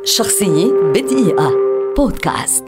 شخصية بدقيقة بودكاست.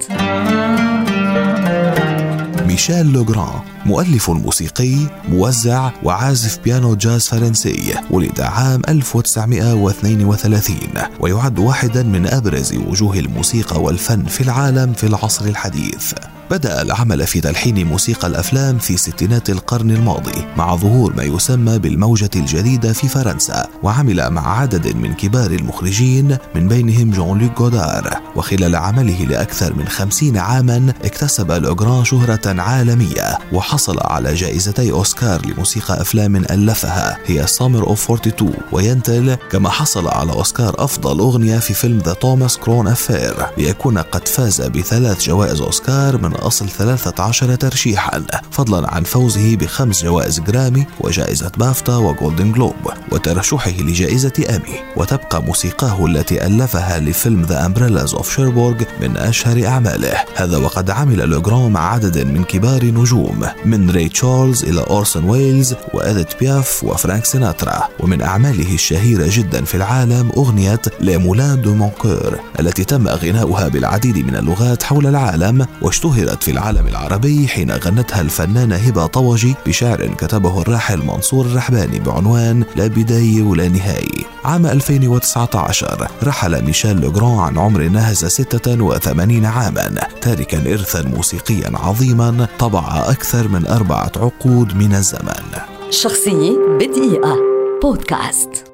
ميشيل لوغران مؤلف موسيقي، موزع وعازف بيانو جاز فرنسي، ولد عام 1932 ويعد واحدا من أبرز وجوه الموسيقى والفن في العالم في العصر الحديث. بدأ العمل في تلحين موسيقى الأفلام في ستينات القرن الماضي مع ظهور ما يسمى بالموجة الجديدة في فرنسا، وعمل مع عدد من كبار المخرجين من بينهم جون لوك غودار. وخلال عمله لأكثر من 50 عاما اكتسب لوغران شهرة عالمية، وحصل على جائزتي أوسكار لموسيقى أفلام ألفها هي سامر أوف 42 وينتل، كما حصل على أوسكار أفضل أغنية في فيلم ذا توماس كرون أفير، ليكون قد فاز ب3 جوائز أوسكار من أصل 13 ترشيحا، فضلا عن فوزه ب5 جوائز جرامي وجائزة بافتا وجولدن جلوب وترشحه لجائزة أمي. وتبقى موسيقاه التي ألفها لفيلم ذا أمبريلاز أوف شيربورغ من أشهر أعماله. هذا وقد عمل لوغران مع عدد من كبار نجوم من ري تشارلز إلى أورسون ويلز وإديث بياف وفرانك سيناترا. ومن أعماله الشهيرة جدا في العالم أغنية لي مولان دو مون كور التي تم غناؤها بالعديد من اللغات حول العالم، واشتهرت في العالم العربي حين غنتها الفنانة هبة طوجي بشعر كتبه الراحل منصور الرحباني بعنوان لا بداية ولا نهاية. عام 2019 رحل ميشيل لوغران عن عمر ناهز 86 عاما، تاركا إرثا موسيقيا عظيما طبع أكثر من 4 عقود من الزمن. شخصية بدقيقة بودكاست.